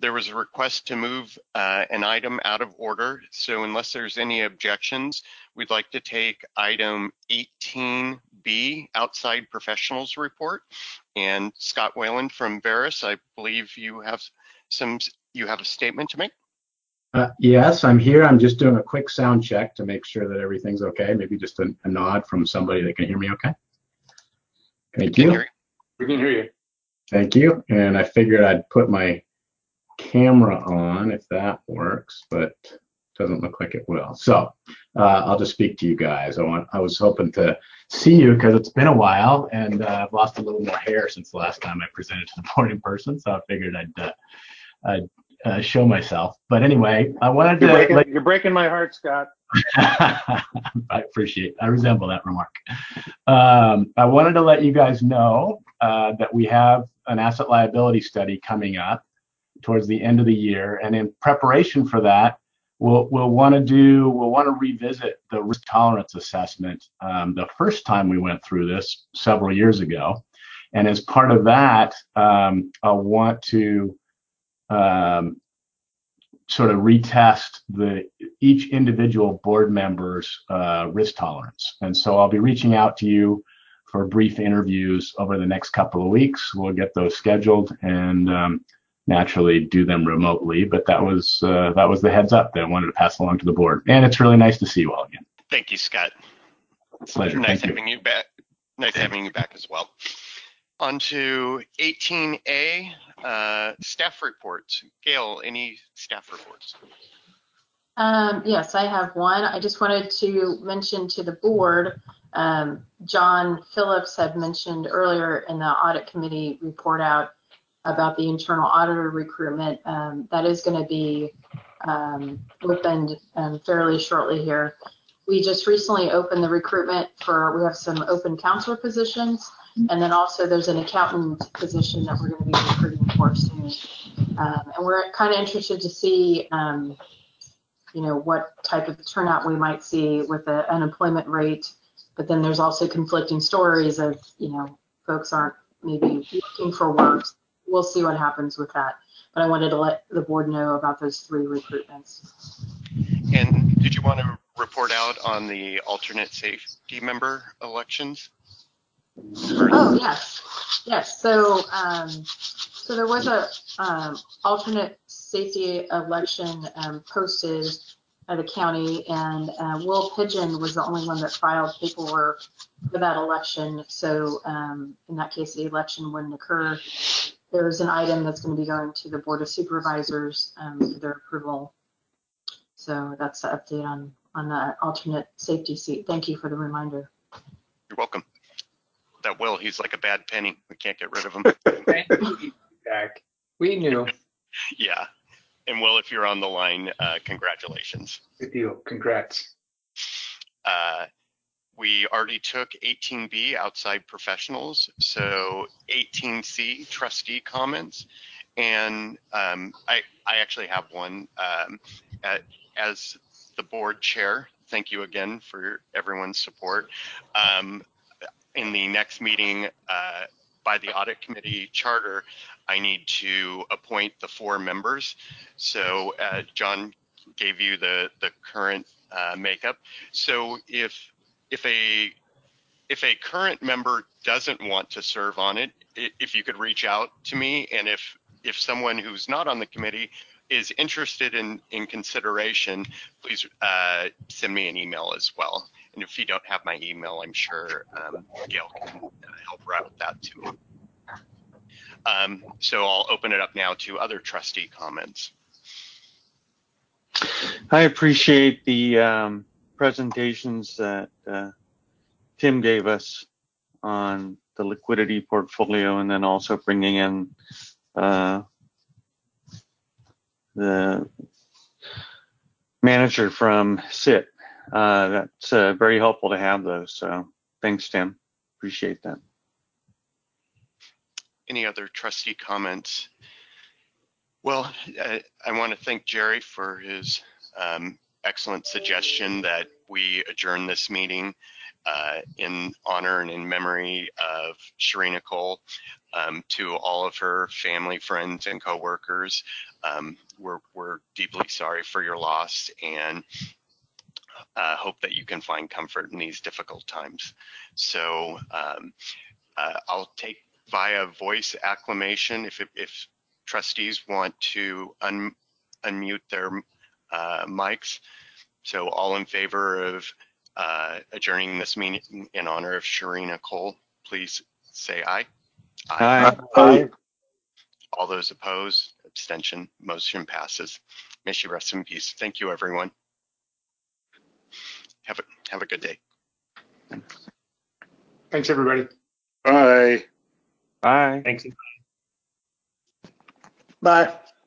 There was a request to move an item out of order. So unless there's any objections, we'd like to take item 18B, outside professionals report. And Scott Wayland from Veris, I believe you have a statement to make. Yes, I'm here. I'm just doing a quick sound check to make sure that everything's okay. Maybe just a nod from somebody that can hear me okay. Thank you. We can hear you. Thank you. And I figured I'd put my camera on if that works, but doesn't look like it will. So I'll just speak to you guys. I was hoping to see you because it's been a while, and I've lost a little more hair since the last time I presented to the board in person. So I figured I'd show myself. But anyway, I wanted to. You're breaking my heart, Scott. I resemble that remark. I wanted to let you guys know that we have an asset liability study coming up towards the end of the year, and in preparation for that, we'll want to revisit the risk tolerance assessment the first time we went through this several years ago, and as part of that, I want to sort of retest each individual board member's risk tolerance. And so I'll be reaching out to you for brief interviews over the next couple of weeks. We'll get those scheduled and naturally do them remotely. But that was the heads up that I wanted to pass along to the board. And it's really nice to see you all again. Thank you, Scott. Pleasure. Nice having you back. Nice having you back as well. On to 18A, staff reports. Gail, any staff reports? Yes, I have one. I just wanted to mention to the board, John Phillips had mentioned earlier in the audit committee report out about the internal auditor recruitment. That is going to be opened fairly shortly here. We just recently opened the recruitment we have some open counselor positions, and then also there's an accountant position that we're going to be recruiting for soon. And we're kind of interested to see, what type of turnout we might see with the unemployment rate. But then there's also conflicting stories of, folks aren't maybe looking for work. We'll see what happens with that. But I wanted to let the board know about those 3 recruitments. And did you want to report out on the alternate safety member elections? Oh, yes. So there was a alternate safety election posted at the county, and Will Pigeon was the only one that filed paperwork for that election. So in that case, the election wouldn't occur. There's an item that's going to be going to the Board of Supervisors for their approval. So that's the update on the alternate safety seat. Thank you for the reminder. You're welcome. That Will, he's like a bad penny. We can't get rid of him. Thank you, Jack. We knew. Yeah. And Will, if you're on the line, congratulations. Good deal. Congrats. We already took 18B, outside professionals. So 18C, trustee comments. And I actually have one. As the board chair, thank you again for everyone's support. In the next meeting, by the audit committee charter, I need to appoint the 4 members. So John gave you the current makeup. So if a current member doesn't want to serve on it, if you could reach out to me, and if someone who's not on the committee is interested in consideration, please send me an email as well. And if you don't have my email, I'm sure Gail can help route that to me. So I'll open it up now to other trustee comments. I appreciate the presentations that Tim gave us on the liquidity portfolio, and then also bringing in the manager from SIT. That's very helpful to have those. So thanks, Tim. Appreciate that. Any other trustee comments? Well, I want to thank Jerry for his excellent suggestion that we adjourn this meeting in honor and in memory of Sharina Cole. To all of her family, friends, and coworkers, we're deeply sorry for your loss, and hope that you can find comfort in these difficult times. So I'll take via voice acclamation if trustees want to unmute their mics. So all in favor of adjourning this meeting in honor of Sharina Cole, please say aye. Aye. Aye. All those opposed, abstention, motion passes. May she rest in peace. Thank you, everyone. Have a good day. Thanks, everybody. Bye. Bye. Thanks. Bye.